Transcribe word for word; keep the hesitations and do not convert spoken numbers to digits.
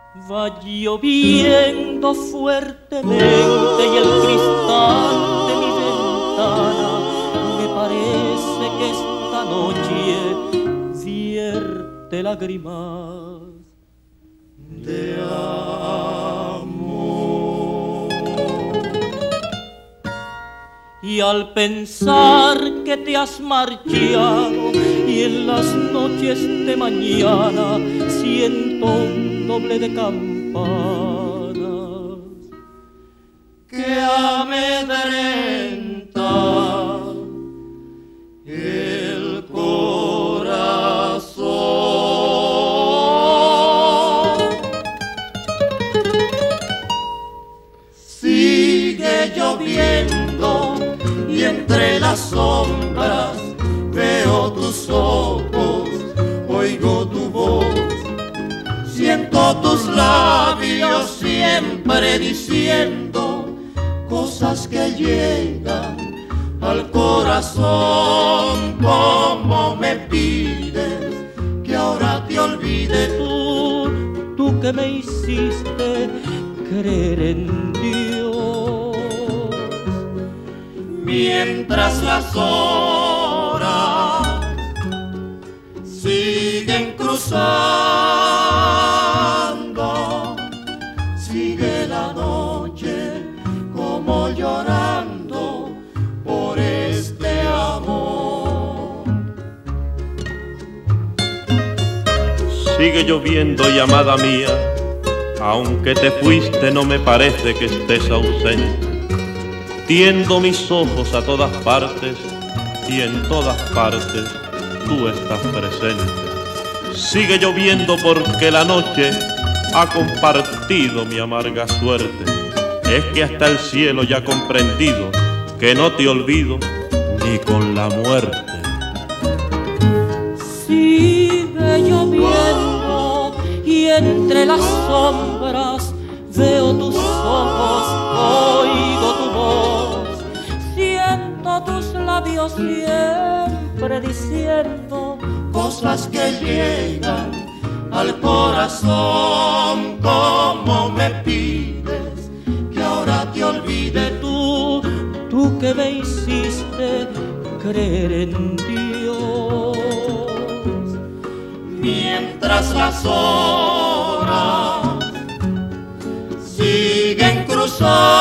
Va lloviendo fuertemente y el cristal de mi ventana me parece que esta noche vierte lágrimas de amor. Y al pensar que te has marchado y en las noches de mañana siento un doble de campanas que amedrenta el corazón. Sigue lloviendo y entre las sombras veo tus ojos, oigo tu voz, siento tus labios siempre diciendo cosas que llegan al corazón. Como me pides que ahora te olvide tú, tú que me hiciste creer en Dios. Mientras las horas siguen cruzando, sigue la noche como llorando por este amor. Sigue lloviendo y amada mía, aunque te fuiste no me parece que estés ausente. Tiendo mis ojos a todas partes y en todas partes tú estás presente. Sigue lloviendo porque la noche ha compartido mi amarga suerte. Es que hasta el cielo ya ha comprendido que no te olvido ni con la muerte. Sigue lloviendo y entre las sombras veo tus ojos, oigo tu voz, siento tus labios siempre diciendo cosas que llegan al corazón. Como me pides que ahora te olvide tú, tú que me hiciste creer en Dios. Mientras las horas siguen cruzando,